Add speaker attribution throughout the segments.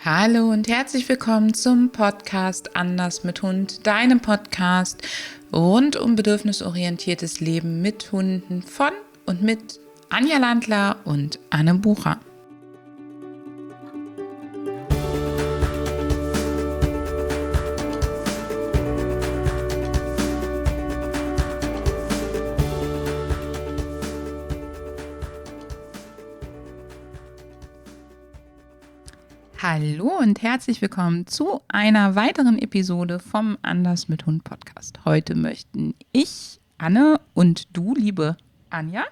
Speaker 1: Hallo und herzlich willkommen zum Podcast Anders mit Hund, deinem Podcast rund um bedürfnisorientiertes Leben mit Hunden von und mit Anja Landler und Anne Bucher. Hallo und herzlich willkommen zu einer weiteren Episode vom Anders mit Hund Podcast. Heute möchten ich, Anne und du, liebe Anja,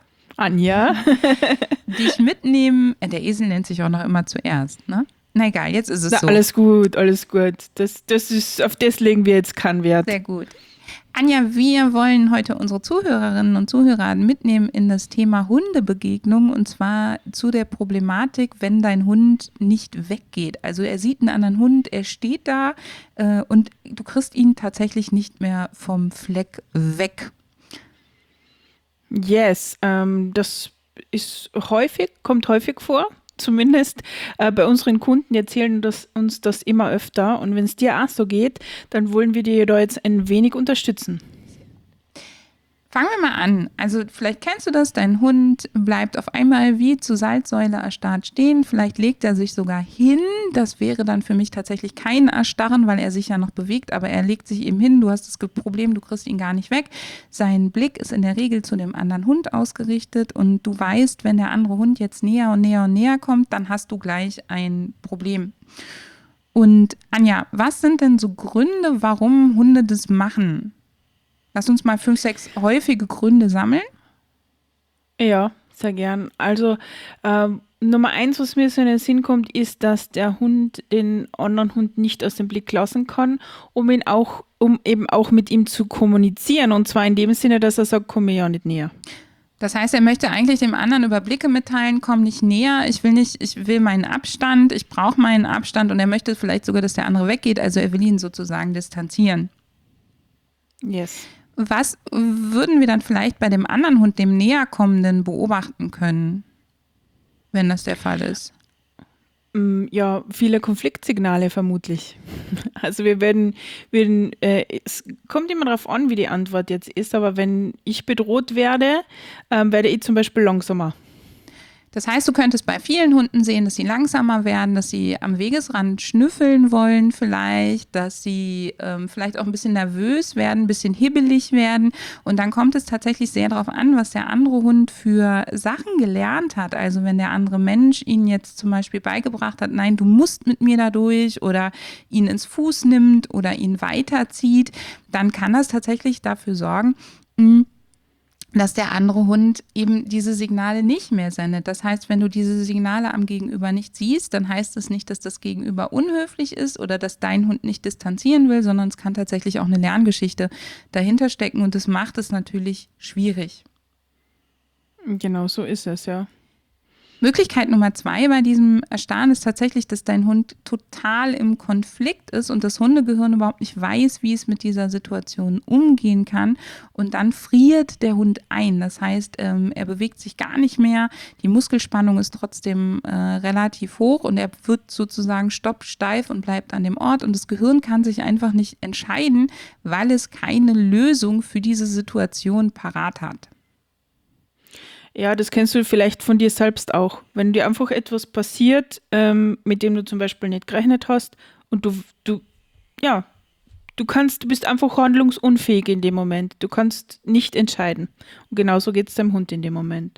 Speaker 1: dich mitnehmen. Der Esel nennt sich auch noch immer zuerst, ne? Na egal, jetzt ist es so.
Speaker 2: Alles gut. Das ist, auf das legen wir jetzt keinen Wert.
Speaker 1: Sehr gut. Anja, wir wollen heute unsere Zuhörerinnen und Zuhörer mitnehmen in das Thema Hundebegegnung und zwar zu der Problematik, wenn dein Hund nicht weggeht. Also er sieht einen anderen Hund, er steht da und du kriegst ihn tatsächlich nicht mehr vom Fleck weg.
Speaker 2: Yes, das kommt häufig vor. Zumindest bei unseren Kunden erzählen uns das immer öfter. Und wenn es dir auch so geht, dann wollen wir dir da jetzt ein wenig unterstützen.
Speaker 1: Fangen wir mal an. Also vielleicht kennst du das, dein Hund bleibt auf einmal wie zur Salzsäule erstarrt stehen. Vielleicht legt er sich sogar hin. Das wäre dann für mich tatsächlich kein Erstarren, weil er sich ja noch bewegt, aber er legt sich eben hin. Du hast das Problem, du kriegst ihn gar nicht weg. Sein Blick ist in der Regel zu dem anderen Hund ausgerichtet und du weißt, wenn der andere Hund jetzt näher und näher und näher kommt, dann hast du gleich ein Problem. Und Anja, was sind denn so Gründe, warum Hunde das machen? Lass uns mal 5, 6 häufige Gründe sammeln.
Speaker 2: Ja, sehr gern. Also Nummer 1, was mir so in den Sinn kommt, ist, dass der Hund den anderen Hund nicht aus dem Blick lassen kann, um eben auch mit ihm zu kommunizieren. Und zwar in dem Sinne, dass er sagt, komm mir ja nicht näher.
Speaker 1: Das heißt, er möchte eigentlich dem anderen über Blicke mitteilen, komm nicht näher, ich will meinen Abstand, ich brauche meinen Abstand und er möchte vielleicht sogar, dass der andere weggeht, also er will ihn sozusagen distanzieren.
Speaker 2: Yes.
Speaker 1: Was würden wir dann vielleicht bei dem anderen Hund, dem Näherkommenden, beobachten können, wenn das der Fall ist?
Speaker 2: Ja, viele Konfliktsignale vermutlich. Also es kommt immer darauf an, wie die Antwort jetzt ist, aber wenn ich bedroht werde, werde ich zum Beispiel langsamer.
Speaker 1: Das heißt, du könntest bei vielen Hunden sehen, dass sie langsamer werden, dass sie am Wegesrand schnüffeln wollen vielleicht, dass sie vielleicht auch ein bisschen nervös werden, ein bisschen hibbelig werden. Und dann kommt es tatsächlich sehr darauf an, was der andere Hund für Sachen gelernt hat. Also wenn der andere Mensch ihn jetzt zum Beispiel beigebracht hat, nein, du musst mit mir da durch oder ihn ins Fuß nimmt oder ihn weiterzieht, dann kann das tatsächlich dafür sorgen, dass der andere Hund eben diese Signale nicht mehr sendet. Das heißt, wenn du diese Signale am Gegenüber nicht siehst, dann heißt es nicht, dass das Gegenüber unhöflich ist oder dass dein Hund nicht distanzieren will, sondern es kann tatsächlich auch eine Lerngeschichte dahinter stecken und das macht es natürlich schwierig.
Speaker 2: Genau, so ist es, ja.
Speaker 1: Möglichkeit Nummer 2 bei diesem Erstarren ist tatsächlich, dass dein Hund total im Konflikt ist und das Hundegehirn überhaupt nicht weiß, wie es mit dieser Situation umgehen kann. Und dann friert der Hund ein. Das heißt, er bewegt sich gar nicht mehr. Die Muskelspannung ist trotzdem relativ hoch und er wird sozusagen stoppsteif und bleibt an dem Ort. Und das Gehirn kann sich einfach nicht entscheiden, weil es keine Lösung für diese Situation parat hat.
Speaker 2: Ja, das kennst du vielleicht von dir selbst auch. Wenn dir einfach etwas passiert, mit dem du zum Beispiel nicht gerechnet hast und du bist einfach handlungsunfähig in dem Moment. Du kannst nicht entscheiden. Und genauso geht es deinem Hund in dem Moment.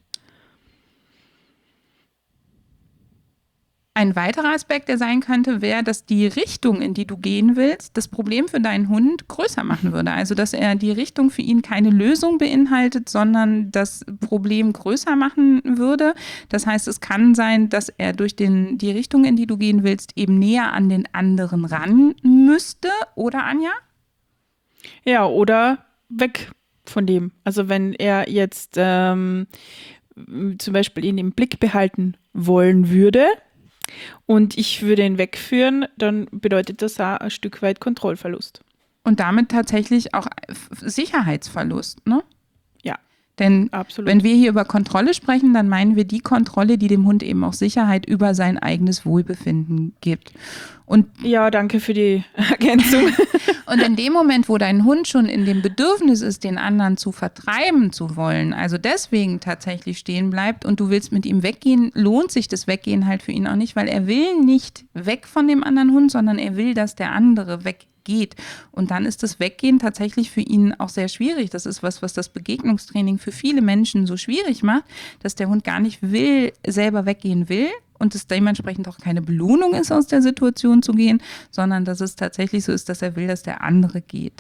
Speaker 1: Ein weiterer Aspekt, der sein könnte, wäre, dass die Richtung, in die du gehen willst, das Problem für deinen Hund größer machen würde. Also, dass er die Richtung für ihn keine Lösung beinhaltet, sondern das Problem größer machen würde. Das heißt, es kann sein, dass er durch die Richtung, in die du gehen willst, eben näher an den anderen ran müsste, oder Anja?
Speaker 2: Ja, oder weg von dem. Also, wenn er jetzt zum Beispiel ihn im Blick behalten wollen würde, und ich würde ihn wegführen, dann bedeutet das auch ein Stück weit Kontrollverlust.
Speaker 1: Und damit tatsächlich auch Sicherheitsverlust, ne?
Speaker 2: Ja.
Speaker 1: Denn
Speaker 2: Absolut.
Speaker 1: wenn wir hier über Kontrolle sprechen, dann meinen wir die Kontrolle, die dem Hund eben auch Sicherheit über sein eigenes Wohlbefinden gibt. Und
Speaker 2: Ja, danke für die Ergänzung.
Speaker 1: Und in dem Moment, wo dein Hund schon in dem Bedürfnis ist, den anderen zu vertreiben zu wollen, also deswegen tatsächlich stehen bleibt und du willst mit ihm weggehen, lohnt sich das Weggehen halt für ihn auch nicht, weil er will nicht weg von dem anderen Hund, sondern er will, dass der andere weggeht. Und dann ist das Weggehen tatsächlich für ihn auch sehr schwierig. Das ist was das Begegnungstraining für viele Menschen so schwierig macht, dass der Hund gar nicht selber weggehen will. Und es dementsprechend auch keine Belohnung ist, aus der Situation zu gehen, sondern dass es tatsächlich so ist, dass er will, dass der andere geht.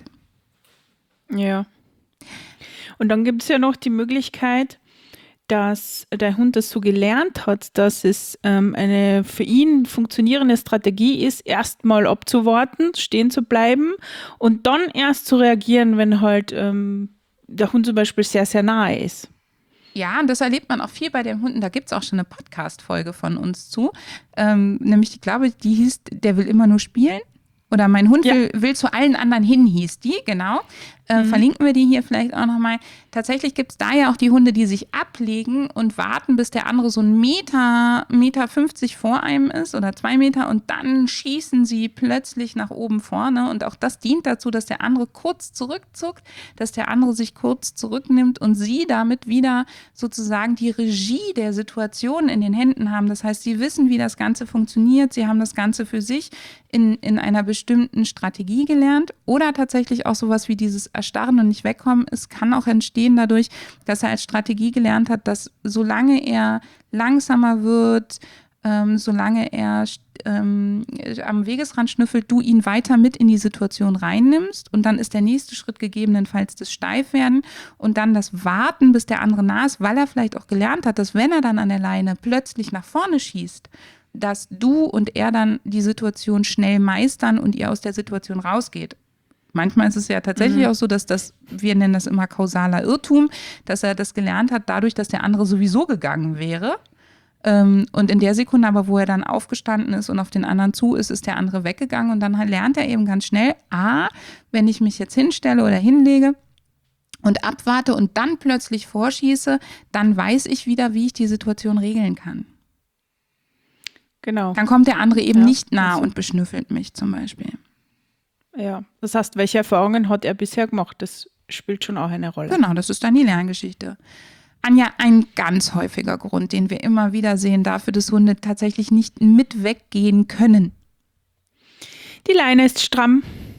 Speaker 2: Ja. Und dann gibt es ja noch die Möglichkeit, dass der Hund das so gelernt hat, dass es eine für ihn funktionierende Strategie ist, erstmal abzuwarten, stehen zu bleiben und dann erst zu reagieren, wenn halt der Hund zum Beispiel sehr, sehr nahe ist.
Speaker 1: Ja, und das erlebt man auch viel bei den Hunden. Da gibt es auch schon eine Podcast-Folge von uns zu. Nämlich, ich glaube, die hieß, der will immer nur spielen. Oder mein Hund will zu allen anderen hin, hieß die, genau. Verlinken wir die hier vielleicht auch nochmal. Tatsächlich gibt es da ja auch die Hunde, die sich ablegen und warten, bis der andere so einen Meter 50 vor einem ist oder 2 Meter und dann schießen sie plötzlich nach oben vorne. Und auch das dient dazu, dass der andere kurz zurückzuckt, dass der andere sich kurz zurücknimmt und sie damit wieder sozusagen die Regie der Situation in den Händen haben. Das heißt, sie wissen, wie das Ganze funktioniert. Sie haben das Ganze für sich in einer bestimmten Strategie gelernt oder tatsächlich auch sowas wie dieses Erstarren und nicht wegkommen. Es kann auch entstehen dadurch, dass er als Strategie gelernt hat, dass solange er langsamer wird, solange er am Wegesrand schnüffelt, du ihn weiter mit in die Situation reinnimmst und dann ist der nächste Schritt gegebenenfalls das Steifwerden und dann das Warten, bis der andere nah ist, weil er vielleicht auch gelernt hat, dass wenn er dann an der Leine plötzlich nach vorne schießt, dass du und er dann die Situation schnell meistern und ihr aus der Situation rausgeht. Manchmal ist es ja tatsächlich auch so, dass wir nennen das immer kausaler Irrtum, dass er das gelernt hat, dadurch, dass der andere sowieso gegangen wäre. Und in der Sekunde aber, wo er dann aufgestanden ist und auf den anderen zu ist, ist der andere weggegangen und dann lernt er eben ganz schnell, wenn ich mich jetzt hinstelle oder hinlege und abwarte und dann plötzlich vorschieße, dann weiß ich wieder, wie ich die Situation regeln kann.
Speaker 2: Genau.
Speaker 1: Dann kommt der andere eben nicht nah und beschnüffelt mich zum Beispiel.
Speaker 2: Ja, das heißt, welche Erfahrungen hat er bisher gemacht? Das spielt schon auch eine Rolle.
Speaker 1: Genau, das ist dann die Lerngeschichte. Anja, ein ganz häufiger Grund, den wir immer wieder sehen dafür, dass Hunde tatsächlich nicht mit weggehen können.
Speaker 2: Die Leine ist stramm.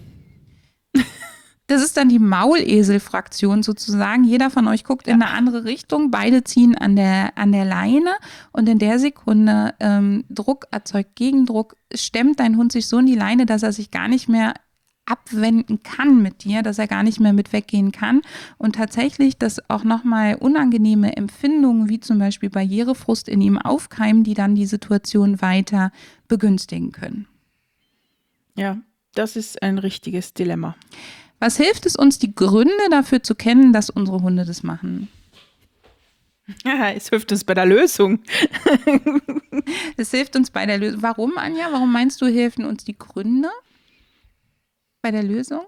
Speaker 1: Das ist dann die Maulesel-Fraktion sozusagen. Jeder von euch guckt in eine andere Richtung. Beide ziehen an der Leine und in der Sekunde Druck erzeugt Gegendruck, stemmt dein Hund sich so in die Leine, dass er sich gar nicht mehr abwenden kann mit dir, dass er gar nicht mehr mit weggehen kann und tatsächlich, dass auch nochmal unangenehme Empfindungen wie zum Beispiel Barrierefrust in ihm aufkeimen, die dann die Situation weiter begünstigen können.
Speaker 2: Ja, das ist ein richtiges Dilemma.
Speaker 1: Was hilft es uns, die Gründe dafür zu kennen, dass unsere Hunde das machen?
Speaker 2: Ja, es hilft uns bei der Lösung.
Speaker 1: Es hilft uns bei der Lösung. Warum, Anja? Warum meinst du, helfen uns die Gründe bei der Lösung?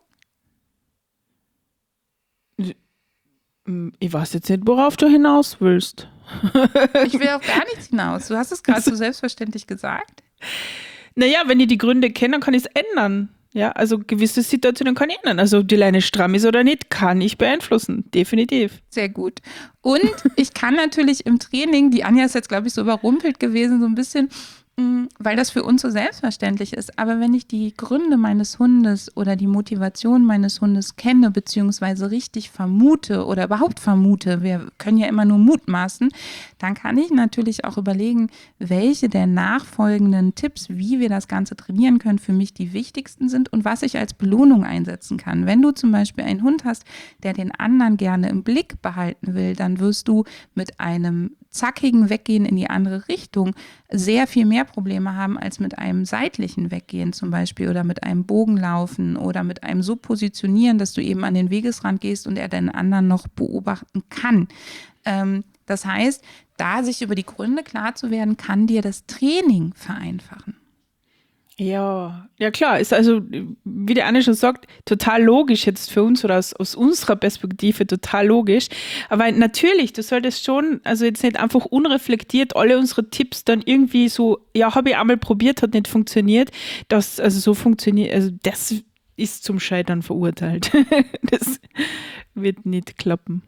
Speaker 2: Ich weiß jetzt nicht, worauf du hinaus willst.
Speaker 1: Ich will auf gar nichts hinaus. Du hast es gerade so selbstverständlich gesagt.
Speaker 2: Naja, wenn ich die Gründe kenne, dann kann ich es ändern. Ja, also gewisse Situationen kann ich ändern. Also die Leine stramm ist oder nicht, kann ich beeinflussen. Definitiv.
Speaker 1: Sehr gut. Und ich kann natürlich im Training, die Anja ist jetzt, glaube ich, so überrumpelt gewesen, so ein bisschen, weil das für uns so selbstverständlich ist. Aber wenn ich die Gründe meines Hundes oder die Motivation meines Hundes kenne, beziehungsweise richtig vermute oder überhaupt vermute, wir können ja immer nur mutmaßen, dann kann ich natürlich auch überlegen, welche der nachfolgenden Tipps, wie wir das Ganze trainieren können, für mich die wichtigsten sind und was ich als Belohnung einsetzen kann. Wenn du zum Beispiel einen Hund hast, der den anderen gerne im Blick behalten will, dann wirst du mit einem zackigen Weggehen in die andere Richtung sehr viel mehr Probleme haben als mit einem seitlichen Weggehen zum Beispiel oder mit einem Bogenlaufen oder mit einem so positionieren, dass du eben an den Wegesrand gehst und er den anderen noch beobachten kann. Das heißt, da sich über die Gründe klar zu werden, kann dir das Training vereinfachen.
Speaker 2: Ja, ja klar, ist also, wie der Anne schon sagt, total logisch jetzt für uns oder aus unserer Perspektive total logisch. Aber natürlich, du solltest schon, also jetzt nicht einfach unreflektiert alle unsere Tipps dann irgendwie so, ja, habe ich einmal probiert, hat nicht funktioniert. Das, also so funktioniert, also das ist zum Scheitern verurteilt. Das wird nicht klappen.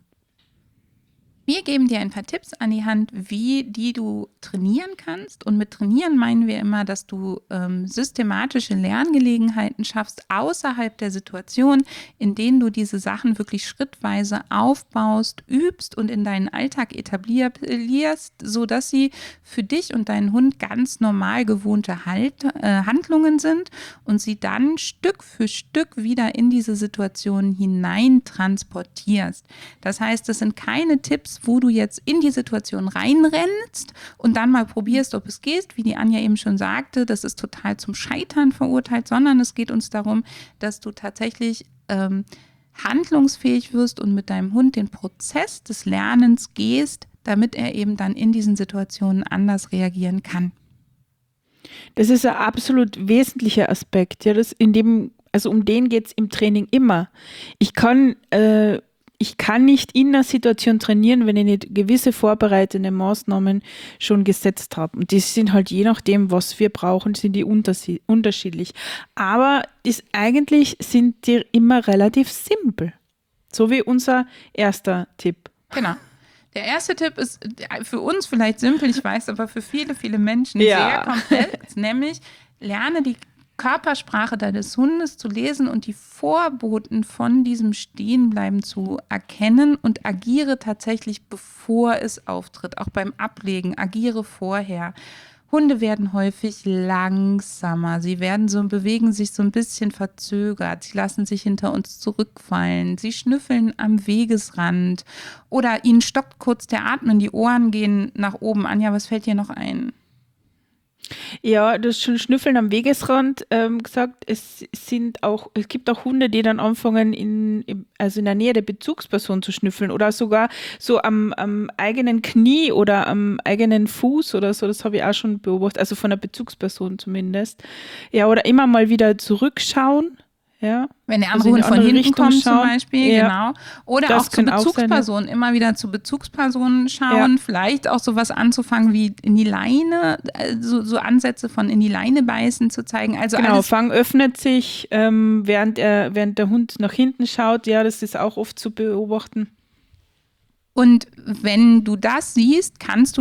Speaker 1: Wir geben dir ein paar Tipps an die Hand, die du trainieren kannst. Und mit trainieren meinen wir immer, dass du systematische Lerngelegenheiten schaffst außerhalb der Situation, in denen du diese Sachen wirklich schrittweise aufbaust, übst und in deinen Alltag etablierst, sodass sie für dich und deinen Hund ganz normal gewohnte Handlungen sind und sie dann Stück für Stück wieder in diese Situation hinein transportierst. Das heißt, es sind keine Tipps, wo du jetzt in die Situation reinrennst und dann mal probierst, ob es geht, wie die Anja eben schon sagte, das ist total zum Scheitern verurteilt, sondern es geht uns darum, dass du tatsächlich handlungsfähig wirst und mit deinem Hund den Prozess des Lernens gehst, damit er eben dann in diesen Situationen anders reagieren kann.
Speaker 2: Das ist ein absolut wesentlicher Aspekt, ja, also um den geht es im Training immer. Ich kann nicht in einer Situation trainieren, wenn ich nicht gewisse vorbereitende Maßnahmen schon gesetzt habe. Und die sind halt je nachdem, was wir brauchen, sind die unterschiedlich. Aber eigentlich sind die immer relativ simpel. So wie unser erster Tipp.
Speaker 1: Genau. Der erste Tipp ist für uns vielleicht simpel, ich weiß, aber für viele, viele Menschen sehr komplex, nämlich lerne die Körpersprache deines Hundes zu lesen und die Vorboten von diesem Stehenbleiben zu erkennen und agiere tatsächlich, bevor es auftritt. Auch beim Ablegen, agiere vorher. Hunde werden häufig langsamer, bewegen sich so ein bisschen verzögert, sie lassen sich hinter uns zurückfallen, sie schnüffeln am Wegesrand oder ihnen stockt kurz der Atem, die Ohren gehen nach oben. Anja, was fällt dir noch ein?
Speaker 2: Ja, du hast schon Schnüffeln am Wegesrand gesagt. Es gibt auch Hunde, die dann anfangen, also in der Nähe der Bezugsperson zu schnüffeln oder sogar so am eigenen Knie oder am eigenen Fuß oder so. Das habe ich auch schon beobachtet, also von der Bezugsperson zumindest. Ja, oder immer mal wieder zurückschauen. Ja.
Speaker 1: Wenn der andere Hund von hinten
Speaker 2: Richtung
Speaker 1: kommt
Speaker 2: schauen.
Speaker 1: zum Beispiel,
Speaker 2: Ja.
Speaker 1: genau. Oder
Speaker 2: Das
Speaker 1: auch zu
Speaker 2: kann auch sein,
Speaker 1: Bezugspersonen, immer wieder zu Bezugspersonen schauen, vielleicht auch sowas anzufangen wie in die Leine, so Ansätze von in die Leine beißen zu zeigen. Also
Speaker 2: Genau, Fang öffnet sich, während der Hund nach hinten schaut. Ja, das ist auch oft zu beobachten.
Speaker 1: Und wenn du das siehst,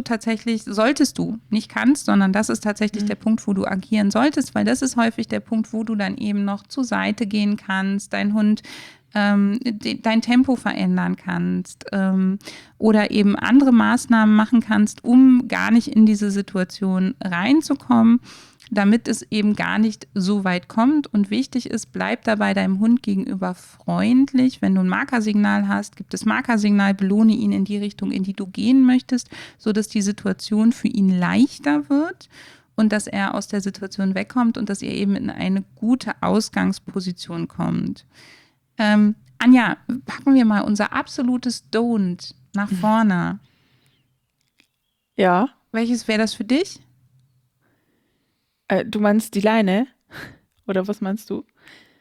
Speaker 1: sondern das ist tatsächlich der Punkt, wo du agieren solltest, weil das ist häufig der Punkt, wo du dann eben noch zur Seite gehen kannst, dein Hund dein Tempo verändern kannst oder eben andere Maßnahmen machen kannst, um gar nicht in diese Situation reinzukommen, damit es eben gar nicht so weit kommt. Und wichtig ist, bleib dabei deinem Hund gegenüber freundlich. Wenn du ein Markersignal hast, gibt es Markersignal, belohne ihn in die Richtung, in die du gehen möchtest, sodass die Situation für ihn leichter wird und dass er aus der Situation wegkommt und dass ihr eben in eine gute Ausgangsposition kommt. Anja, packen wir mal unser absolutes Don't nach vorne.
Speaker 2: Ja.
Speaker 1: Welches wäre das für dich?
Speaker 2: Du meinst die Leine? Oder was meinst du?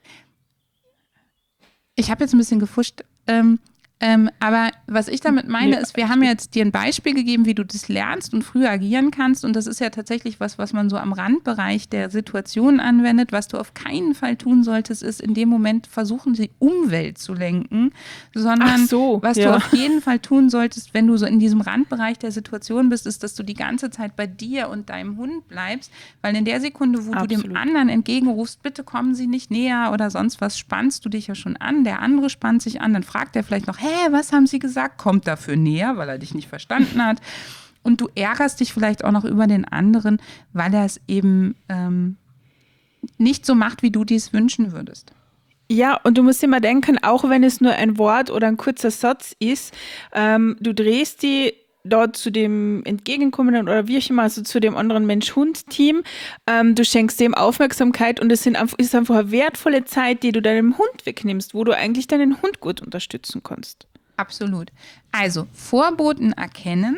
Speaker 1: Ich habe jetzt ein bisschen gefuscht. Aber was ich damit meine, ist, wir haben jetzt dir ein Beispiel gegeben, wie du das lernst und früh agieren kannst. Und das ist ja tatsächlich was man so am Randbereich der Situation anwendet. Was du auf keinen Fall tun solltest, ist in dem Moment versuchen, die Umwelt zu lenken, sondern was du auf jeden Fall tun solltest, wenn du so in diesem Randbereich der Situation bist, ist, dass du die ganze Zeit bei dir und deinem Hund bleibst. Weil in der Sekunde, wo du dem anderen entgegenrufst, bitte kommen Sie nicht näher oder sonst was, spannst du dich ja schon an. Der andere spannt sich an, dann fragt er vielleicht noch, was haben Sie gesagt? Kommt dafür näher, weil er dich nicht verstanden hat. Und du ärgerst dich vielleicht auch noch über den anderen, weil er es eben nicht so macht, wie du dies wünschen würdest.
Speaker 2: Ja, und du musst immer denken, auch wenn es nur ein Wort oder ein kurzer Satz ist, du drehst die dort zu dem Entgegenkommenden oder wie auch immer, also zu dem anderen Mensch-Hund-Team. Du schenkst dem Aufmerksamkeit und es ist einfach eine wertvolle Zeit, die du deinem Hund wegnimmst, wo du eigentlich deinen Hund gut unterstützen kannst.
Speaker 1: Absolut. Also Vorboten erkennen,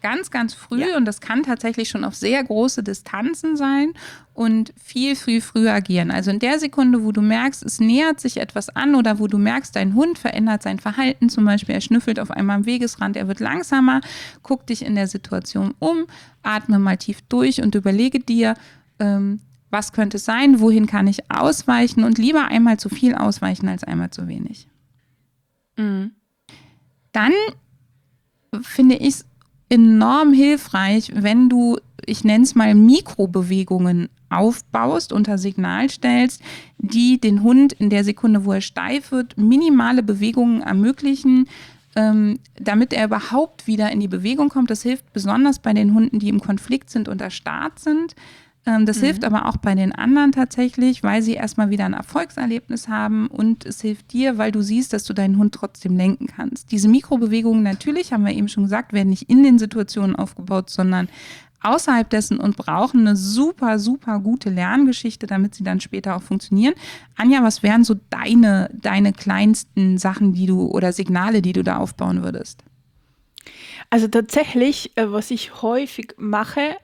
Speaker 1: ganz, ganz früh und das kann tatsächlich schon auf sehr große Distanzen sein und viel früh agieren. Also in der Sekunde, wo du merkst, es nähert sich etwas an oder wo du merkst, dein Hund verändert sein Verhalten, zum Beispiel er schnüffelt auf einmal am Wegesrand, er wird langsamer, guck dich in der Situation um, atme mal tief durch und überlege dir, was könnte es sein, wohin kann ich ausweichen und lieber einmal zu viel ausweichen als einmal zu wenig.
Speaker 2: Mhm.
Speaker 1: Dann finde ich es enorm hilfreich, wenn du, ich nenne es mal Mikrobewegungen aufbaust, unter Signal stellst, die den Hund in der Sekunde, wo er steif wird, minimale Bewegungen ermöglichen, damit er überhaupt wieder in die Bewegung kommt. Das hilft besonders bei den Hunden, die im Konflikt sind und erstarrt sind. Das hilft aber auch bei den anderen tatsächlich, weil sie erstmal wieder ein Erfolgserlebnis haben und es hilft dir, weil du siehst, dass du deinen Hund trotzdem lenken kannst. Diese Mikrobewegungen natürlich, haben wir eben schon gesagt, werden nicht in den Situationen aufgebaut, sondern außerhalb dessen und brauchen eine super, super gute Lerngeschichte, damit sie dann später auch funktionieren. Anja, was wären so deine kleinsten Sachen, oder Signale, die du da aufbauen würdest?
Speaker 2: Also tatsächlich, was ich häufig mache,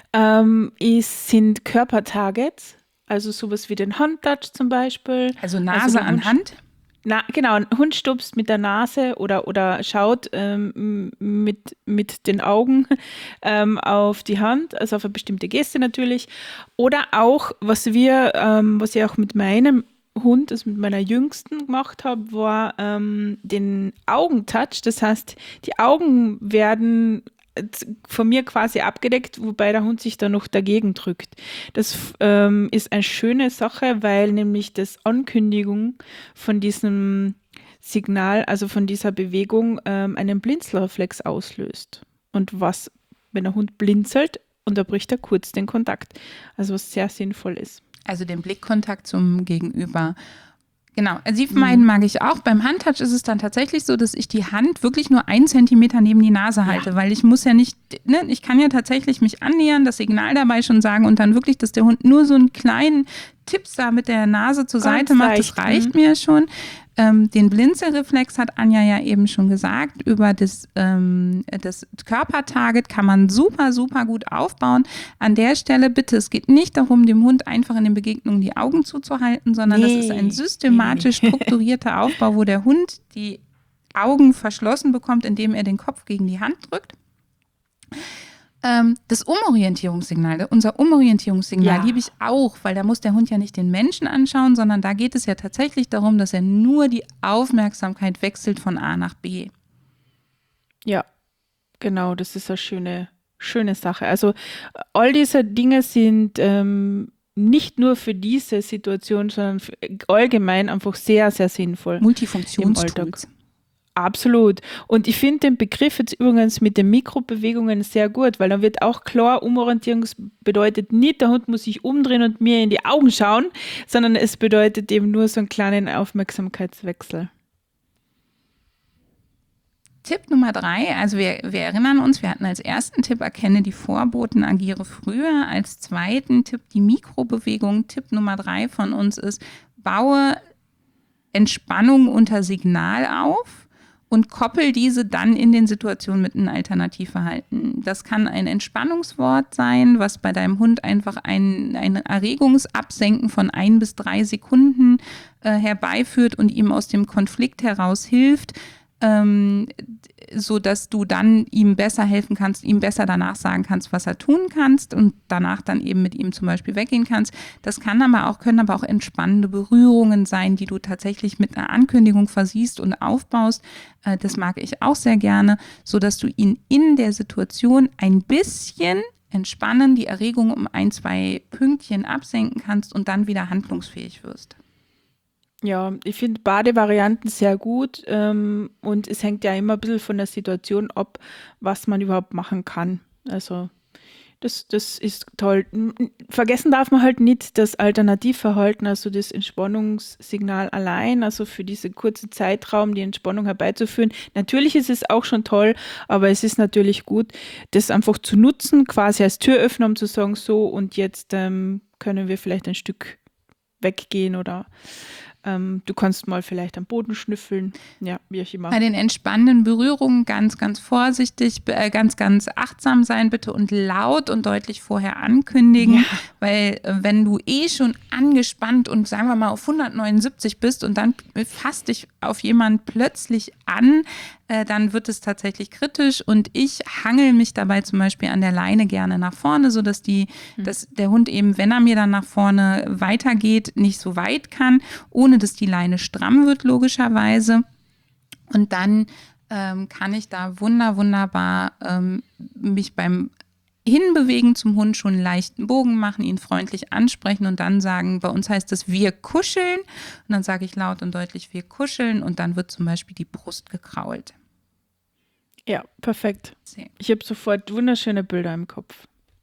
Speaker 2: sind Körpertargets, also sowas wie den Handtouch zum Beispiel.
Speaker 1: Also Nase an Hand?
Speaker 2: Genau, ein Hund stupst mit der Nase oder schaut mit den Augen auf die Hand, also auf eine bestimmte Geste natürlich. Oder auch, was ich auch mit meinem Hund, also mit meiner Jüngsten gemacht habe, war den Augentouch. Das heißt, die Augen werden von mir quasi abgedeckt, wobei der Hund sich da noch dagegen drückt. Das ist eine schöne Sache, weil nämlich das Ankündigung von diesem Signal, also von dieser Bewegung, einen Blinzelreflex auslöst. Und wenn der Hund blinzelt, unterbricht er kurz den Kontakt. Also was sehr sinnvoll ist.
Speaker 1: Also den Blickkontakt zum Gegenüber. Genau, sie vermeiden mag ich auch. Beim Handtouch ist es dann tatsächlich so, dass ich die Hand wirklich nur 1 Zentimeter neben die Nase halte, weil ich muss ja nicht, ich kann ja tatsächlich mich annähern, das Signal dabei schon sagen und dann wirklich, dass der Hund nur so einen kleinen Tipps da mit der Nase zur Seite macht, das reicht mir schon. Den Blinzelreflex hat Anja ja eben schon gesagt, über das Körpertarget kann man super, super gut aufbauen. An der Stelle bitte, es geht nicht darum, dem Hund einfach in den Begegnungen die Augen zuzuhalten, sondern das ist ein systematisch strukturierter Aufbau, wo der Hund die Augen verschlossen bekommt, indem er den Kopf gegen die Hand drückt. Das Umorientierungssignal, unser Umorientierungssignal liebe ich auch, weil da muss der Hund ja nicht den Menschen anschauen, sondern da geht es ja tatsächlich darum, dass er nur die Aufmerksamkeit wechselt von A nach B.
Speaker 2: Ja, genau, das ist eine schöne Sache. Also all diese Dinge sind nicht nur für diese Situation, sondern allgemein einfach sehr, sehr sinnvoll.
Speaker 1: Multifunktionstools.
Speaker 2: Absolut. Und ich finde den Begriff jetzt übrigens mit den Mikrobewegungen sehr gut, weil dann wird auch klar, Umorientierung bedeutet nicht, der Hund muss sich umdrehen und mir in die Augen schauen, sondern es bedeutet eben nur so einen kleinen Aufmerksamkeitswechsel.
Speaker 1: Tipp Nummer 3, also wir erinnern uns, wir hatten als ersten Tipp, erkenne die Vorboten, agiere früher. Als zweiten Tipp die Mikrobewegung. Tipp Nummer 3 von uns ist, baue Entspannung unter Signal auf und koppel diese dann in den Situationen mit einem Alternativverhalten. Das kann ein Entspannungswort sein, was bei deinem Hund einfach ein Erregungsabsenken von 1 bis 3 Sekunden herbeiführt und ihm aus dem Konflikt heraus hilft, so dass du dann ihm besser helfen kannst, ihm besser danach sagen kannst, was er tun kannst und danach dann eben mit ihm zum Beispiel weggehen kannst. Das können aber auch entspannende Berührungen sein, die du tatsächlich mit einer Ankündigung versiehst und aufbaust. Das mag ich auch sehr gerne, so dass du ihn in der Situation ein bisschen entspannen, die Erregung um 1, 2 Pünktchen absenken kannst und dann wieder handlungsfähig wirst.
Speaker 2: Ja, ich finde beide Varianten sehr gut und es hängt ja immer ein bisschen von der Situation ab, was man überhaupt machen kann. Also das ist toll. Vergessen darf man halt nicht das Alternativverhalten, also das Entspannungssignal allein, also für diesen kurzen Zeitraum die Entspannung herbeizuführen. Natürlich ist es auch schon toll, aber es ist natürlich gut, das einfach zu nutzen, quasi als Türöffner, um zu sagen, so und jetzt können wir vielleicht ein Stück weggehen oder Du kannst mal vielleicht am Boden schnüffeln, ja, wie auch immer.
Speaker 1: Bei den entspannenden Berührungen ganz, ganz vorsichtig, ganz, ganz achtsam sein bitte und laut und deutlich vorher ankündigen, weil wenn du schon angespannt und sagen wir mal auf 179 bist und dann fasst dich auf jemanden plötzlich an, dann wird es tatsächlich kritisch und ich hangel mich dabei zum Beispiel an der Leine gerne nach vorne, sodass dass der Hund eben, wenn er mir dann nach vorne weitergeht, nicht so weit kann, ohne dass die Leine stramm wird logischerweise. Und dann kann ich da wunderbar mich beim Hinbewegen zum Hund schon einen leichten Bogen machen, ihn freundlich ansprechen und dann sagen, bei uns heißt es, wir kuscheln. Und dann sage ich laut und deutlich, wir kuscheln und dann wird zum Beispiel die Brust gekrault.
Speaker 2: Ja, perfekt. Ich habe sofort wunderschöne Bilder im Kopf.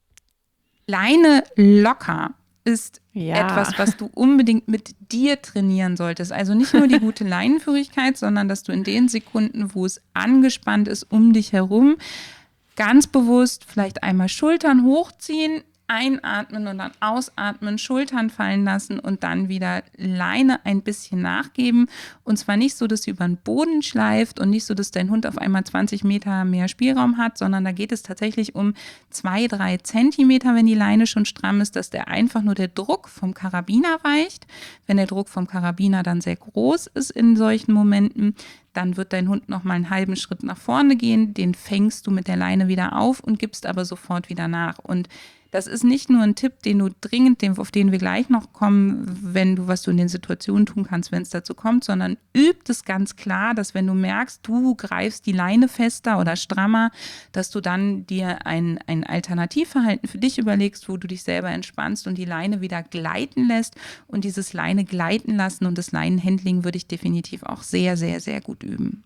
Speaker 1: Leine locker ist etwas, was du unbedingt mit dir trainieren solltest. Also nicht nur die gute Leinenführigkeit, sondern dass du in den Sekunden, wo es angespannt ist, um dich herum, ganz bewusst vielleicht einmal Schultern hochziehen, einatmen und dann ausatmen, Schultern fallen lassen und dann wieder Leine ein bisschen nachgeben. Und zwar nicht so, dass sie über den Boden schleift und nicht so, dass dein Hund auf einmal 20 Meter mehr Spielraum hat, sondern da geht es tatsächlich um 2-3 Zentimeter, wenn die Leine schon stramm ist, dass der einfach nur der Druck vom Karabiner weicht. Wenn der Druck vom Karabiner dann sehr groß ist in solchen Momenten, dann wird dein Hund noch mal einen halben Schritt nach vorne gehen, den fängst du mit der Leine wieder auf und gibst aber sofort wieder nach. Und das ist nicht nur ein Tipp, den du dringend, auf den wir gleich noch kommen, was du in den Situationen tun kannst, wenn es dazu kommt, sondern übt es ganz klar, dass wenn du merkst, du greifst die Leine fester oder strammer, dass du dann dir ein Alternativverhalten für dich überlegst, wo du dich selber entspannst und die Leine wieder gleiten lässt. Und dieses Leine gleiten lassen und das Leinenhandling würde ich definitiv auch sehr, sehr, sehr gut üben.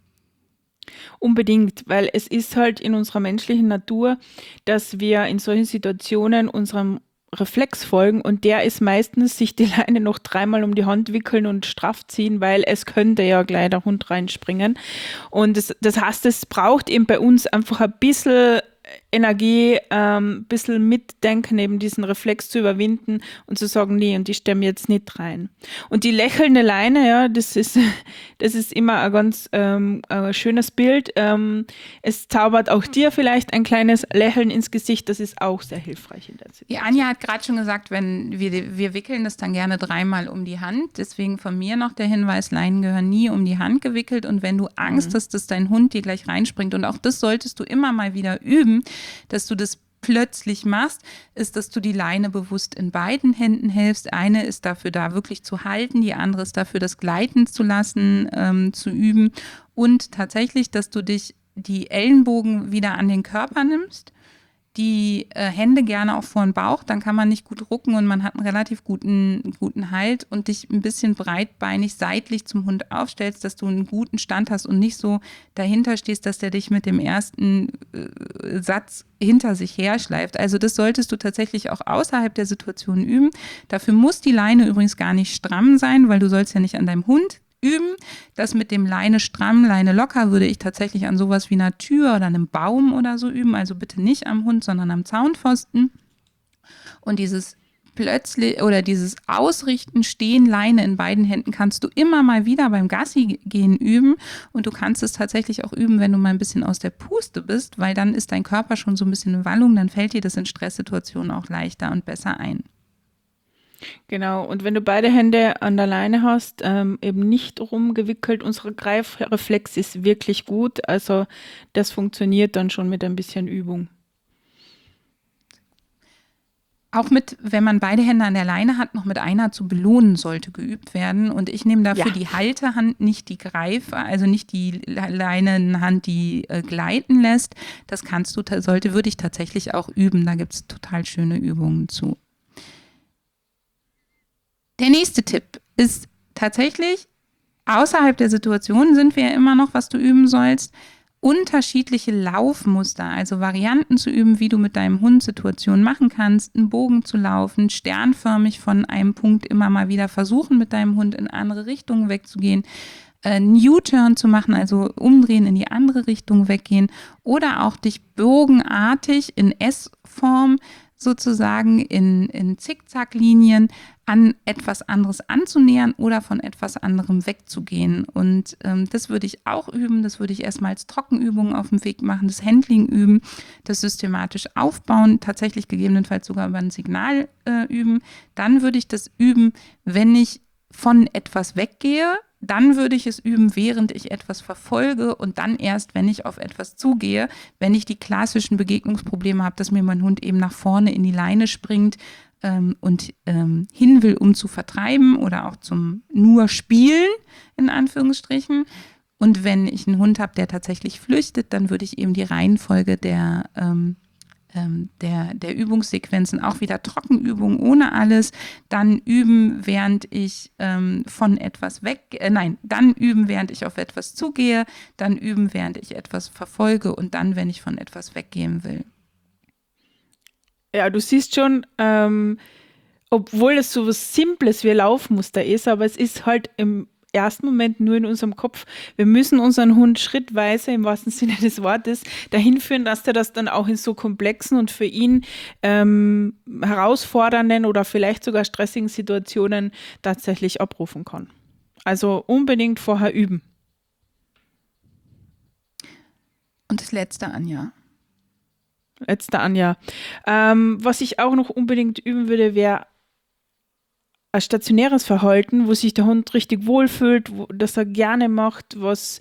Speaker 2: Unbedingt, weil es ist halt in unserer menschlichen Natur, dass wir in solchen Situationen unserem Reflex folgen und der ist meistens, sich die Leine noch 3-mal um die Hand wickeln und straff ziehen, weil es könnte ja gleich der Hund reinspringen. Und das heißt, es braucht eben bei uns einfach ein bisschen Energie, ein bisschen mitdenken, eben diesen Reflex zu überwinden und zu sagen, nee, und ich stemme jetzt nicht rein. Und die lächelnde Leine, ja, das ist immer ein ganz schönes Bild. Es zaubert auch dir vielleicht ein kleines Lächeln ins Gesicht, das ist auch sehr hilfreich in der Situation.
Speaker 1: Die Anja hat gerade schon gesagt, wenn wir wickeln das dann gerne 3-mal um die Hand. Deswegen von mir noch der Hinweis, Leinen gehören nie um die Hand gewickelt. Und wenn du Angst hast, dass dein Hund dir gleich reinspringt, und auch das solltest du immer mal wieder üben, dass du das plötzlich machst, ist, dass du die Leine bewusst in beiden Händen hältst. Eine ist dafür da, wirklich zu halten, die andere ist dafür, das gleiten zu lassen, zu üben. Und tatsächlich, dass du die Ellenbogen wieder an den Körper nimmst, die Hände gerne auch vor den Bauch, dann kann man nicht gut rucken und man hat einen relativ guten Halt und dich ein bisschen breitbeinig seitlich zum Hund aufstellst, dass du einen guten Stand hast und nicht so dahinter stehst, dass der dich mit dem ersten Satz hinter sich herschleift. Also das solltest du tatsächlich auch außerhalb der Situation üben. Dafür muss die Leine übrigens gar nicht stramm sein, weil du sollst ja nicht an deinem Hund üben. Das mit dem Leine stramm, Leine locker würde ich tatsächlich an sowas wie einer Tür oder einem Baum oder so üben. Also bitte nicht am Hund, sondern am Zaunpfosten. Und dieses Ausrichten, Stehen, Leine in beiden Händen kannst du immer mal wieder beim Gassi gehen üben. Und du kannst es tatsächlich auch üben, wenn du mal ein bisschen aus der Puste bist, weil dann ist dein Körper schon so ein bisschen in Wallung, dann fällt dir das in Stresssituationen auch leichter und besser ein.
Speaker 2: Genau, und wenn du beide Hände an der Leine hast, eben nicht rumgewickelt, unser Greifreflex ist wirklich gut, also das funktioniert dann schon mit ein bisschen Übung.
Speaker 1: Auch wenn man beide Hände an der Leine hat, noch mit einer zu belohnen, sollte geübt werden. Und ich nehme dafür die Haltehand, nicht die also nicht die Leinenhand, die gleiten lässt. Das würde ich tatsächlich auch üben. Da gibt es total schöne Übungen zu. Der nächste Tipp ist tatsächlich, außerhalb der Situation sind wir ja immer noch, was du üben sollst, unterschiedliche Laufmuster, also Varianten zu üben, wie du mit deinem Hund Situationen machen kannst, einen Bogen zu laufen, sternförmig von einem Punkt immer mal wieder versuchen, mit deinem Hund in andere Richtungen wegzugehen, einen U-Turn zu machen, also umdrehen, in die andere Richtung weggehen oder auch dich bogenartig in S-Form sozusagen in Zickzacklinien an etwas anderes anzunähern oder von etwas anderem wegzugehen. Und das würde ich auch üben. Das würde ich erstmal als Trockenübung auf dem Weg machen, das Handling üben, das systematisch aufbauen, tatsächlich gegebenenfalls sogar über ein Signal üben. Dann würde ich das üben, wenn ich von etwas weggehe. Dann würde ich es üben, während ich etwas verfolge und dann erst, wenn ich auf etwas zugehe, wenn ich die klassischen Begegnungsprobleme habe, dass mir mein Hund eben nach vorne in die Leine springt und hin will, um zu vertreiben oder auch zum nur Spielen, in Anführungsstrichen. Und wenn ich einen Hund habe, der tatsächlich flüchtet, dann würde ich eben die Reihenfolge der Übungssequenzen, auch wieder Trockenübungen ohne alles, dann üben, während ich von etwas dann üben, während ich auf etwas zugehe, dann üben, während ich etwas verfolge und dann, wenn ich von etwas weggehen will.
Speaker 2: Ja, du siehst schon, obwohl es so was Simples wie ein Laufmuster ist, aber es ist halt im ersten Moment nur in unserem Kopf. Wir müssen unseren Hund schrittweise, im wahrsten Sinne des Wortes, dahin führen, dass er das dann auch in so komplexen und für ihn herausfordernden oder vielleicht sogar stressigen Situationen tatsächlich abrufen kann. Also unbedingt vorher üben.
Speaker 1: Und das Letzte, Anja.
Speaker 2: Was ich auch noch unbedingt üben würde, wäre ein stationäres Verhalten, wo sich der Hund richtig wohlfühlt, das er gerne macht, was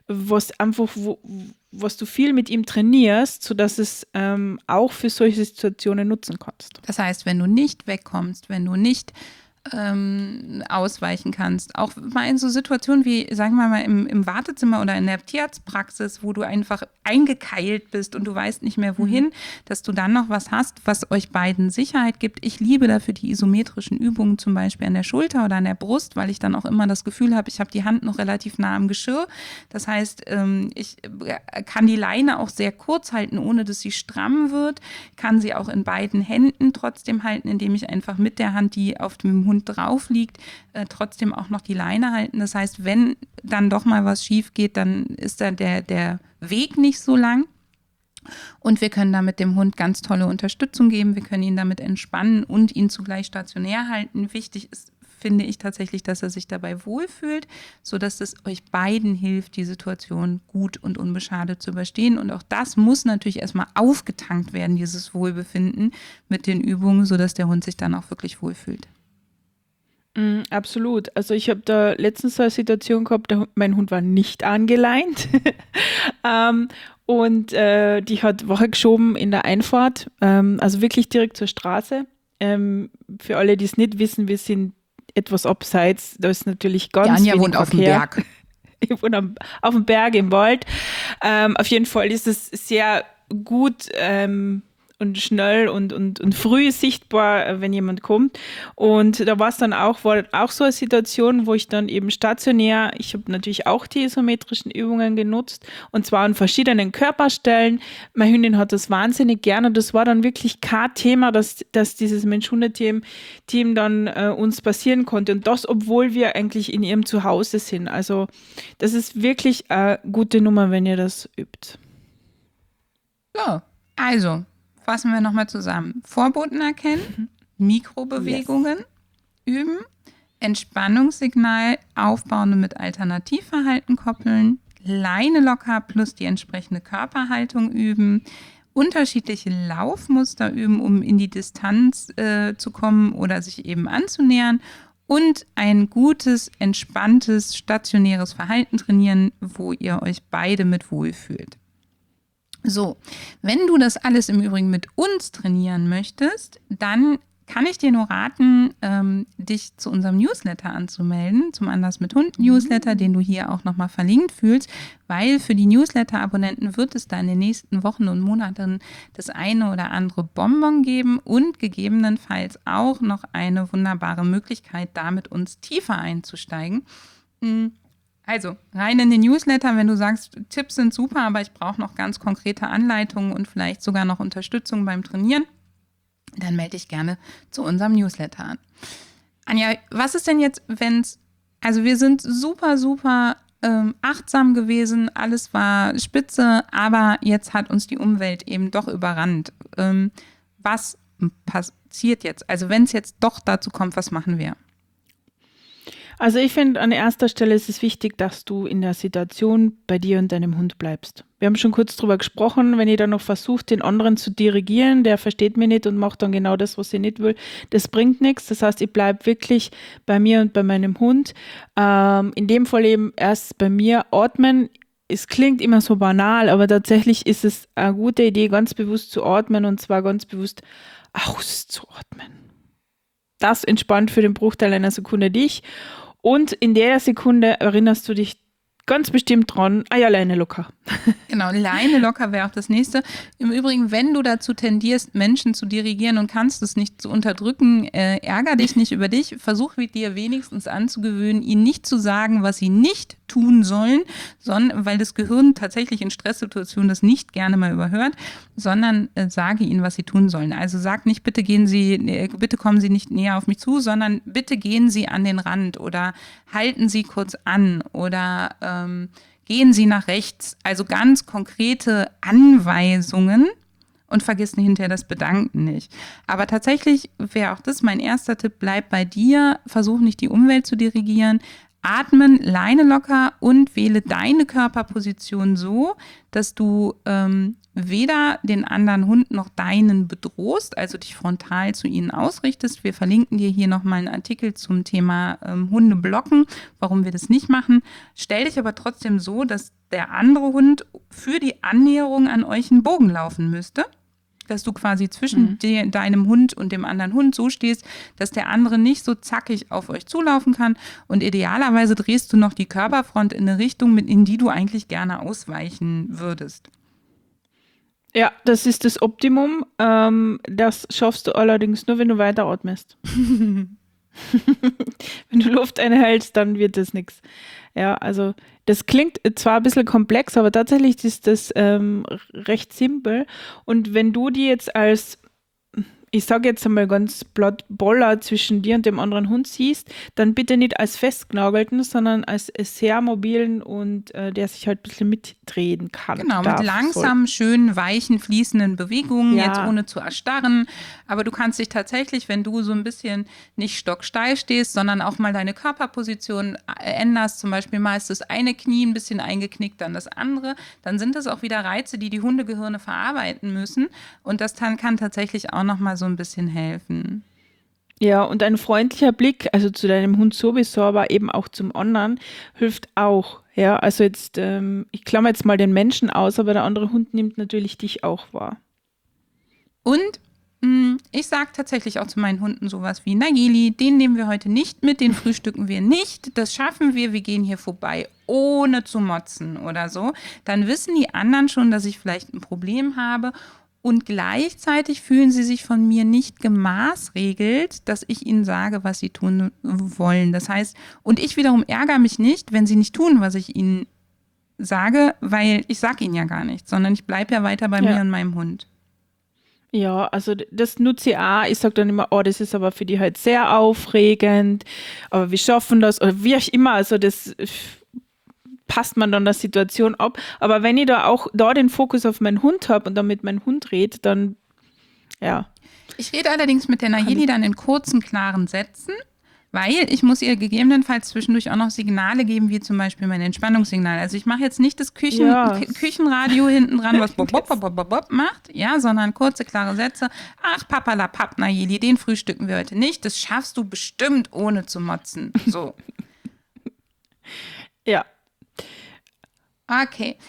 Speaker 2: du viel mit ihm trainierst, sodass es auch für solche Situationen nutzen kannst.
Speaker 1: Das heißt, wenn du nicht wegkommst, wenn du nicht ausweichen kannst. Auch mal in so Situationen wie, sagen wir mal, im Wartezimmer oder in der Tierarztpraxis, wo du einfach eingekeilt bist und du weißt nicht mehr wohin, dass du dann noch was hast, was euch beiden Sicherheit gibt. Ich liebe dafür die isometrischen Übungen, zum Beispiel an der Schulter oder an der Brust, weil ich dann auch immer das Gefühl habe, ich habe die Hand noch relativ nah am Geschirr. Das heißt, ich kann die Leine auch sehr kurz halten, ohne dass sie stramm wird, kann sie auch in beiden Händen trotzdem halten, indem ich einfach mit der Hand, die auf dem Hund drauf liegt, trotzdem auch noch die Leine halten. Das heißt, wenn dann doch mal was schief geht, dann ist da der Weg nicht so lang. Und wir können damit dem Hund ganz tolle Unterstützung geben. Wir können ihn damit entspannen und ihn zugleich stationär halten. Wichtig ist, finde ich tatsächlich, dass er sich dabei wohlfühlt, sodass es euch beiden hilft, die Situation gut und unbeschadet zu überstehen. Und auch das muss natürlich erstmal aufgetankt werden, dieses Wohlbefinden mit den Übungen, sodass der Hund sich dann auch wirklich wohlfühlt.
Speaker 2: Absolut. Also ich habe da letztens so eine Situation gehabt, mein Hund war nicht angeleint und die hat Woche geschoben in der Einfahrt, also wirklich direkt zur Straße. Für alle, die es nicht wissen, wir sind etwas abseits, da ist natürlich ganz
Speaker 1: Anja
Speaker 2: wenig
Speaker 1: wohnt auf dem Berg.
Speaker 2: Ich wohne auf dem Berg im Wald. Auf jeden Fall ist es sehr gut und schnell und früh sichtbar, wenn jemand kommt. Und da war auch so eine Situation, wo ich dann eben stationär, ich habe natürlich auch die isometrischen Übungen genutzt und zwar an verschiedenen Körperstellen. Meine Hündin hat das wahnsinnig gerne und das war dann wirklich kein Thema, dass dieses Mensch-Hunde-Team dann uns passieren konnte und das, obwohl wir eigentlich in ihrem Zuhause sind. Also das ist wirklich eine gute Nummer, wenn ihr das übt.
Speaker 1: So, also fassen wir nochmal zusammen. Vorboten erkennen, Mikrobewegungen üben, Entspannungssignal aufbauen und mit Alternativverhalten koppeln, Leine locker plus die entsprechende Körperhaltung üben, unterschiedliche Laufmuster üben, um in die Distanz zu kommen oder sich eben anzunähern und ein gutes, entspanntes, stationäres Verhalten trainieren, wo ihr euch beide mit wohlfühlt. So, wenn du das alles im Übrigen mit uns trainieren möchtest, dann kann ich dir nur raten, dich zu unserem Newsletter anzumelden, zum Anders mit Hund Newsletter, den du hier auch nochmal verlinkt fühlst, weil für die Newsletter-Abonnenten wird es da in den nächsten Wochen und Monaten das eine oder andere Bonbon geben und gegebenenfalls auch noch eine wunderbare Möglichkeit, da mit uns tiefer einzusteigen. Also rein in den Newsletter, wenn du sagst, Tipps sind super, aber ich brauche noch ganz konkrete Anleitungen und vielleicht sogar noch Unterstützung beim Trainieren, dann melde dich gerne zu unserem Newsletter an. Anja, was ist denn jetzt, also wir sind super, super achtsam gewesen, alles war spitze, aber jetzt hat uns die Umwelt eben doch überrannt. Was passiert jetzt? Also wenn es jetzt doch dazu kommt, was machen wir?
Speaker 2: Also ich finde, an erster Stelle ist es wichtig, dass du in der Situation bei dir und deinem Hund bleibst. Wir haben schon kurz drüber gesprochen, wenn ich dann noch versuche, den anderen zu dirigieren, der versteht mich nicht und macht dann genau das, was ich nicht will, das bringt nichts. Das heißt, ich bleibe wirklich bei mir und bei meinem Hund. In dem Fall eben erst bei mir atmen. Es klingt immer so banal, aber tatsächlich ist es eine gute Idee, ganz bewusst zu atmen und zwar ganz bewusst auszuatmen. Das entspannt für den Bruchteil einer Sekunde dich. Und in der Sekunde erinnerst du dich ganz bestimmt dran, ja, Leine locker.
Speaker 1: Genau, Leine locker wäre auch das nächste. Im Übrigen, wenn du dazu tendierst, Menschen zu dirigieren und kannst es nicht zu unterdrücken, ärger dich nicht über dich. Versuch dir wenigstens anzugewöhnen, ihnen nicht zu sagen, was sie nicht tun sollen, sondern weil das Gehirn tatsächlich in Stresssituationen das nicht gerne mal überhört, sondern sage ihnen, was sie tun sollen. Also sag nicht, bitte kommen Sie nicht näher auf mich zu, sondern bitte gehen Sie an den Rand oder halten Sie kurz an oder gehen Sie nach rechts. Also ganz konkrete Anweisungen und vergiss nicht hinterher das Bedanken nicht. Aber tatsächlich wäre auch das mein erster Tipp, bleib bei dir, versuch nicht die Umwelt zu dirigieren, atmen, Leine locker und wähle deine Körperposition so, dass du weder den anderen Hund noch deinen bedrohst, also dich frontal zu ihnen ausrichtest. Wir verlinken dir hier nochmal einen Artikel zum Thema Hunde blocken, warum wir das nicht machen. Stell dich aber trotzdem so, dass der andere Hund für die Annäherung an euch einen Bogen laufen müsste. Dass du quasi zwischen deinem Hund und dem anderen Hund so stehst, dass der andere nicht so zackig auf euch zulaufen kann. Und idealerweise drehst du noch die Körperfront in eine Richtung, in die du eigentlich gerne ausweichen würdest.
Speaker 2: Ja, das ist das Optimum. Das schaffst du allerdings nur, wenn du weiter atmest. Wenn du Luft einhältst, dann wird das nichts. Ja, also das klingt zwar ein bisschen komplex, aber tatsächlich ist das recht simpel. Und wenn du die jetzt als, ich sage jetzt einmal ganz platt, Boller zwischen dir und dem anderen Hund siehst, dann bitte nicht als festgenagelten, sondern als sehr mobilen und der sich halt ein bisschen mitdrehen kann.
Speaker 1: Genau, mit langsamen, schönen, weichen, fließenden Bewegungen,
Speaker 2: Ja.
Speaker 1: jetzt ohne zu erstarren. Aber du kannst dich tatsächlich, wenn du so ein bisschen nicht stocksteil stehst, sondern auch mal deine Körperposition änderst, zum Beispiel mal ist das eine Knie ein bisschen eingeknickt, dann das andere, dann sind das auch wieder Reize, die Hundegehirne verarbeiten müssen. Und das kann tatsächlich auch nochmal so ein bisschen helfen.
Speaker 2: Ja, und ein freundlicher Blick, also zu deinem Hund sowieso, aber eben auch zum anderen, hilft auch. Ja, also jetzt, ich klammer jetzt mal den Menschen aus, aber der andere Hund nimmt natürlich dich auch wahr.
Speaker 1: Und ich sage tatsächlich auch zu meinen Hunden sowas wie, Nayeli, den nehmen wir heute nicht mit, den frühstücken wir nicht, das schaffen wir hier gehen vorbei, ohne zu motzen oder so. Dann wissen die anderen schon, dass ich vielleicht ein Problem habe. Und gleichzeitig fühlen sie sich von mir nicht gemaßregelt, dass ich ihnen sage, was sie tun wollen. Das heißt, und ich wiederum ärgere mich nicht, wenn sie nicht tun, was ich ihnen sage, weil ich sage ihnen ja gar nichts, sondern ich bleibe ja weiter bei mir und meinem Hund.
Speaker 2: Ja, also das nutze ich auch. Ich sage dann immer, oh, das ist aber für die halt sehr aufregend, aber wir schaffen das oder wie auch immer. Also das passt man dann der Situation ab. Aber wenn ich da auch den Fokus auf meinen Hund habe und dann mit meinem Hund rede, dann ja.
Speaker 1: Ich rede allerdings mit der Nayeli dann in kurzen, klaren Sätzen, weil ich muss ihr gegebenenfalls zwischendurch auch noch Signale geben, wie zum Beispiel mein Entspannungssignal. Also ich mache jetzt nicht das Küchenradio hinten dran, was bop, bop, bop, bop, bop macht, ja, sondern kurze, klare Sätze. Ach, papalapap, Nayeli, den frühstücken wir heute nicht. Das schaffst du bestimmt, ohne zu motzen. So.
Speaker 2: Ja.
Speaker 1: Okay.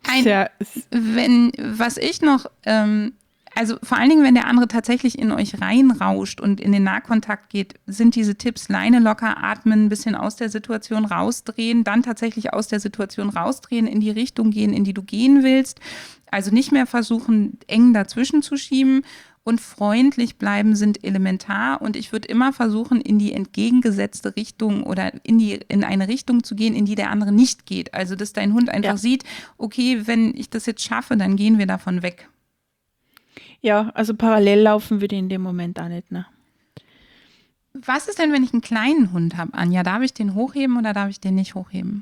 Speaker 1: Was ich noch, also vor allen Dingen, wenn der andere tatsächlich in euch reinrauscht und in den Nahkontakt geht, sind diese Tipps Leine locker, atmen, ein bisschen aus der Situation rausdrehen, dann tatsächlich aus der Situation rausdrehen, in die Richtung gehen, in die du gehen willst. Also nicht mehr versuchen, eng dazwischen zu schieben. Und freundlich bleiben sind elementar und ich würde immer versuchen, in die entgegengesetzte Richtung oder in eine Richtung zu gehen, in die der andere nicht geht. Also, dass dein Hund einfach sieht, okay, wenn ich das jetzt schaffe, dann gehen wir davon weg.
Speaker 2: Ja, also parallel laufen würde ich in dem Moment auch nicht, ne?
Speaker 1: Was ist denn, wenn ich einen kleinen Hund habe, Anja? Darf ich den hochheben oder darf ich den nicht hochheben?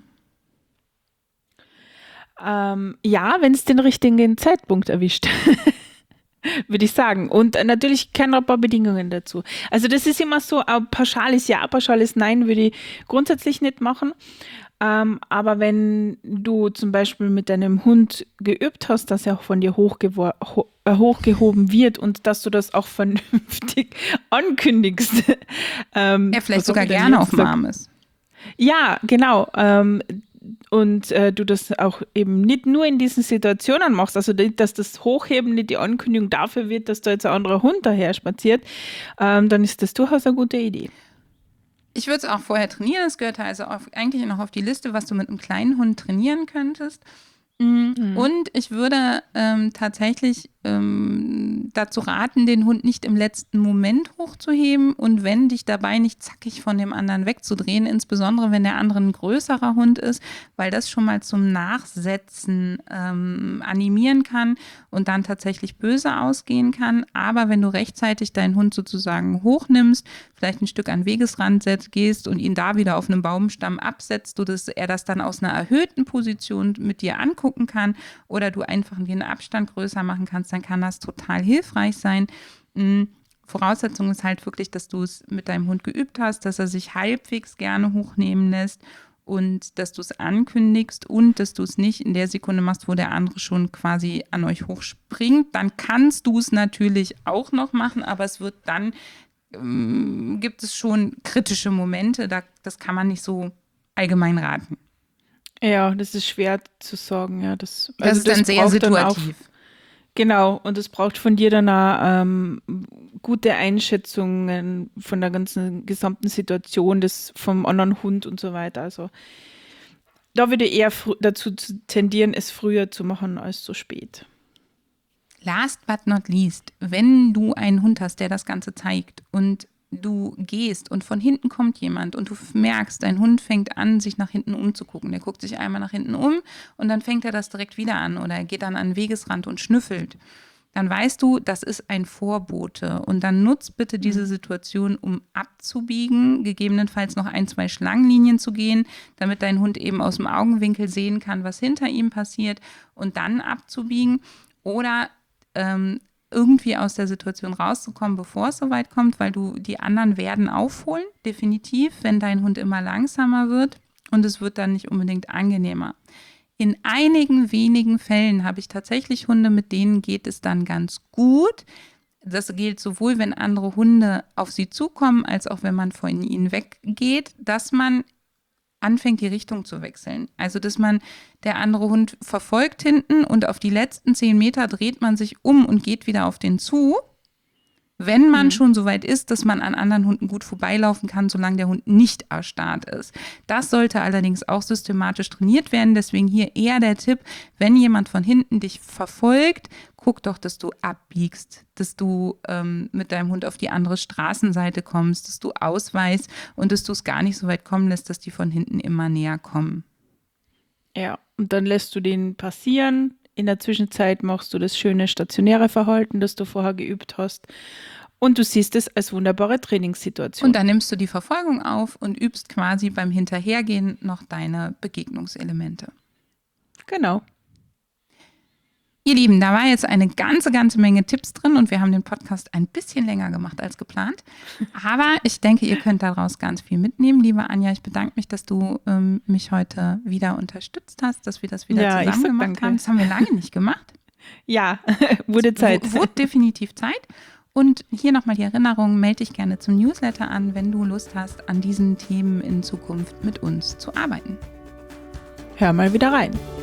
Speaker 2: Ja, wenn es den richtigen Zeitpunkt erwischt. würde ich sagen. Und natürlich kennen ein paar Bedingungen dazu. Also das ist immer so, pauschal ist ja, pauschal ist nein, würde ich grundsätzlich nicht machen. Aber wenn du zum Beispiel mit deinem Hund geübt hast, dass er auch von dir hochgehoben wird und dass du das auch vernünftig ankündigst.
Speaker 1: Er vielleicht sogar gerne auf dem Arm ist.
Speaker 2: Ja, genau. Und du das auch eben nicht nur in diesen Situationen machst, also dass das Hochheben nicht die Ankündigung dafür wird, dass da jetzt ein anderer Hund daher spaziert, dann ist das durchaus eine gute Idee.
Speaker 1: Ich würde es auch vorher trainieren. Es gehört also eigentlich noch auf die Liste, was du mit einem kleinen Hund trainieren könntest. Und ich würde tatsächlich dazu raten, den Hund nicht im letzten Moment hochzuheben und wenn dich dabei nicht zackig von dem anderen wegzudrehen, insbesondere wenn der andere ein größerer Hund ist, weil das schon mal zum Nachsetzen animieren kann und dann tatsächlich böse ausgehen kann. Aber wenn du rechtzeitig deinen Hund sozusagen hochnimmst, vielleicht ein Stück an Wegesrand gehst und ihn da wieder auf einem Baumstamm absetzt, sodass er das dann aus einer erhöhten Position mit dir angucken kann oder du einfach den Abstand größer machen kannst, dann kann das total hilfreich sein. Voraussetzung ist halt wirklich, dass du es mit deinem Hund geübt hast, dass er sich halbwegs gerne hochnehmen lässt und dass du es ankündigst und dass du es nicht in der Sekunde machst, wo der andere schon quasi an euch hochspringt. Dann kannst du es natürlich auch noch machen, aber es wird dann, gibt es schon kritische Momente, das kann man nicht so allgemein raten.
Speaker 2: Ja, das ist schwer zu sagen. Ja, das
Speaker 1: ist dann sehr situativ.
Speaker 2: Genau, und es braucht von dir dann auch gute Einschätzungen von der ganzen gesamten Situation vom anderen Hund und so weiter. Also da würde ich eher dazu tendieren, es früher zu machen als so spät.
Speaker 1: Last but not least, wenn du einen Hund hast, der das Ganze zeigt und du gehst und von hinten kommt jemand und du merkst, dein Hund fängt an, sich nach hinten umzugucken. Der guckt sich einmal nach hinten um und dann fängt er das direkt wieder an oder er geht dann an den Wegesrand und schnüffelt. Dann weißt du, das ist ein Vorbote und dann nutzt bitte diese Situation, um abzubiegen, gegebenenfalls noch 1-2 Schlangenlinien zu gehen, damit dein Hund eben aus dem Augenwinkel sehen kann, was hinter ihm passiert und dann abzubiegen oder irgendwie aus der Situation rauszukommen, bevor es soweit kommt, weil die anderen werden aufholen, definitiv, wenn dein Hund immer langsamer wird und es wird dann nicht unbedingt angenehmer. In einigen wenigen Fällen habe ich tatsächlich Hunde, mit denen geht es dann ganz gut. Das gilt sowohl, wenn andere Hunde auf sie zukommen, als auch wenn man von ihnen weggeht, dass man anfängt, die Richtung zu wechseln. Also, dass der andere Hund verfolgt hinten und auf die letzten 10 Meter dreht man sich um und geht wieder auf den zu. Wenn man schon so weit ist, dass man an anderen Hunden gut vorbeilaufen kann, solange der Hund nicht erstarrt ist. Das sollte allerdings auch systematisch trainiert werden. Deswegen hier eher der Tipp, wenn jemand von hinten dich verfolgt, guck doch, dass du abbiegst, dass du mit deinem Hund auf die andere Straßenseite kommst, dass du ausweichst und dass du es gar nicht so weit kommen lässt, dass die von hinten immer näher kommen.
Speaker 2: Ja, und dann lässt du den passieren. In der Zwischenzeit machst du das schöne stationäre Verhalten, das du vorher geübt hast. Und du siehst es als wunderbare Trainingssituation.
Speaker 1: Und dann nimmst du die Verfolgung auf und übst quasi beim Hinterhergehen noch deine Begegnungselemente.
Speaker 2: Genau.
Speaker 1: Ihr Lieben, da war jetzt eine ganze Menge Tipps drin und wir haben den Podcast ein bisschen länger gemacht als geplant. Aber ich denke, ihr könnt daraus ganz viel mitnehmen. Liebe Anja, ich bedanke mich, dass du mich heute wieder unterstützt hast, dass wir das wieder zusammen gemacht haben. Das haben wir lange nicht gemacht.
Speaker 2: Ja, wurde Zeit.
Speaker 1: Wurde definitiv Zeit. Und hier nochmal die Erinnerung, melde dich gerne zum Newsletter an, wenn du Lust hast, an diesen Themen in Zukunft mit uns zu arbeiten.
Speaker 2: Hör mal wieder rein.